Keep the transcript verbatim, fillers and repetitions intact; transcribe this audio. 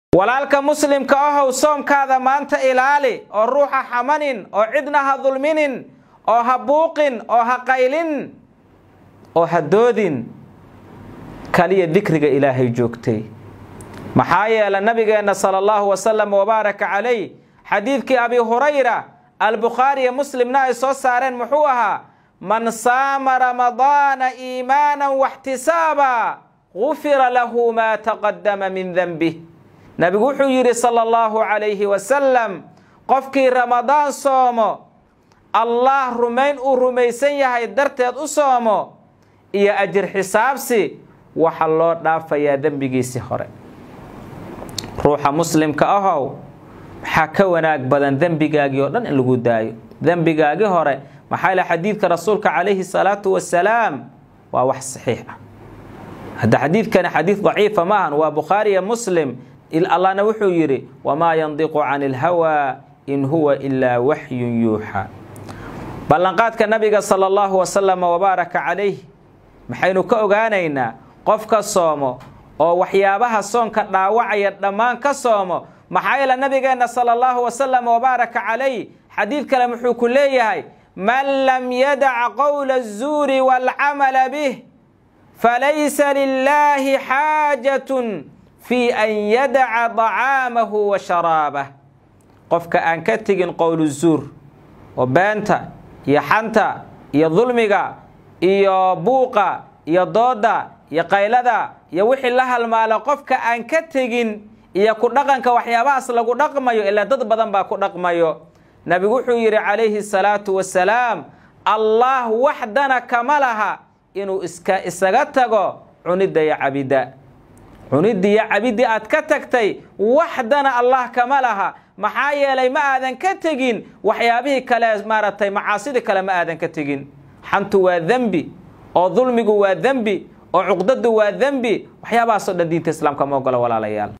walaalka muslimka ah soomkaada maanta ilaali oo ruuxa xamanin oo cidna ha dulminin oo ha buuqin oo ha qaylin oo ha doodin kaliya dhikriga ilaahay joogtay maxaa yeelay nabigeena sallallahu wasallam wa baraka alayhi xadiidkii abi hurayra al-bukhari muslimna ay soo saareen muxuu ahaa man saama ramadana iimanan wa ihtisaba ghufira lahu ma taqaddama min dhanbihi nabigu wuxuu yiri sallallahu alayhi wasallam qofkii ramadaan soomo allah rumayn uu rumaysan yahay darteed u soomo iyo ajir xisaabsi waxa loo dhaafayaa dambigiisi hore ruuxa muslimka ahow waxa ka wanaag badan dambigaagi oo dhan in lagu daayo dambigaagi hore maxaa la xadiidka rasuulka alayhi salatu wasalaam waa wax saxiix ah hada xadiidkan xadiid dhaif ma ahan waa bukhari iyo muslim il allahna wuxuu yiri wama yandiqu anil hawa in huwa illa wahyun yuha ballanqaadka nabiga sallallahu wasallam wa baraka alayhi maxaynu ka ogaanaynaa qofka soomo oo waxyaabaha soonka dhaawacaya dhamaan ka soomo maxaa yeelay nabigeena sallallahu wasallam wa baraka alayhi xadiid kale muxuu ku leeyahay man lam yada' qawla az-zuri wal 'amala bih falaysa lillahi hajatun في أن يدع طعامه وشرابه قفك أن كتجن قول الزور وبانتا يا حنتا يا ظلمك يا بوقا يا ضودا يا قيلدا يا وحي لها المال قفك أن كتجن يا كدقنك وحيابا أصلا كدقمايو إلا ضد بدن با كدقمايو نبي وحي عليه الصلاة والسلام الله وحدنا كملها إنه إسكا إسغتغو عند يا عبيدا cunidii cabidi aad ka tagtay waxdana allah kama laha maxaa yeelay ma aadan ka tagin waxyaabihi kale maaratay macaasidi kale ma aadan ka tagin xantu waa dambi oo dulmigu waa dambi oo cuqdadu waa dambi waxyaabahaas oo dhan diinta islaamka ma ogolo walaalayaal